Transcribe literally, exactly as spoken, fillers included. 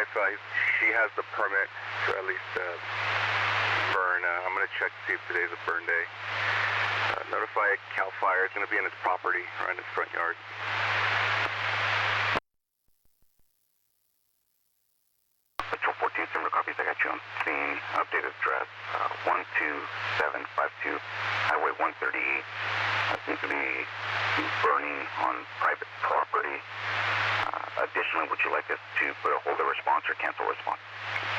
if uh, she has the permit to at least uh, burn. Uh, I'm going to check to see if today's a burn day. Uh, notify CAL FIRE. It's going to be in its property, right in its front yard. Patrol fourteen, similar copies. I got you on scene. Updated address, uh, one two seven five two Highway one thirty-eight. That seems to be burning on private property. Uh, additionally, would you like us to put a hold of response or cancel response?